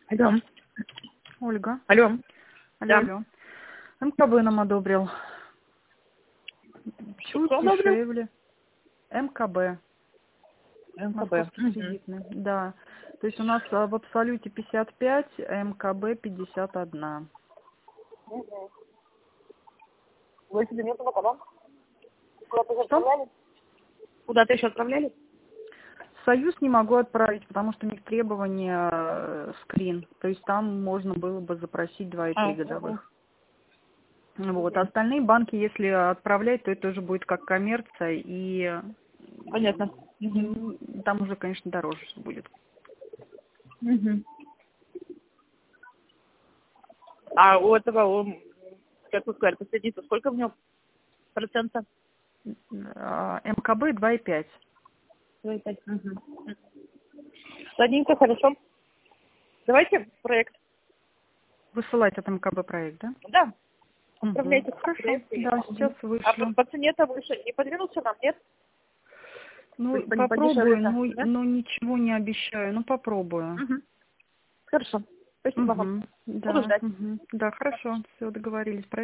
Алло. Ольга. Алло. Алло, Да. алло. МКБ нам одобрил. Чуть Что одобрил? дешевле. МКБ. МКБ. Московский кредитный. Да. То есть у нас в абсолюте 55, а МКБ 51. Вы себе нету пока, да? Куда-то еще Что? отправляли? Куда-то еще отправляли? В Союз не могу отправить, потому что у них требования скрин. То есть там можно было бы запросить 2,3 годовых. Вот. А остальные банки, если отправлять, то это уже будет как коммерция, и Понятно. там уже, конечно, дороже будет. А у этого, как вы сказали, последний-то сколько в нем процентов? МКБ 2,5. 2,5. Ладненько, хорошо. Давайте проект. Высылать от МКБ проект, да? Да. Отправляйте Хорошо, проект. да, сейчас А вышлю. по цене-то выше не подвинулся нам, нет? Ну, Не подешевле, попробую, да? Да? но ничего не обещаю. Ну, попробую. Хорошо. Спасибо вам. Буду Да, ждать. да, хорошо, все, договорились.